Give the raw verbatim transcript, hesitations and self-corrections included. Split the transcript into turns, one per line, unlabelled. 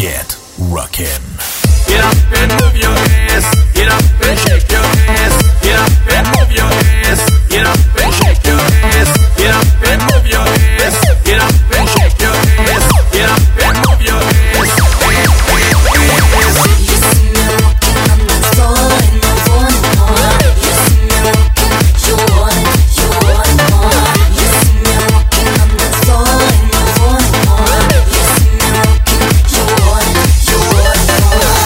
Get Rockin'.
Get up and move your ass. Get up and shake your ass. Get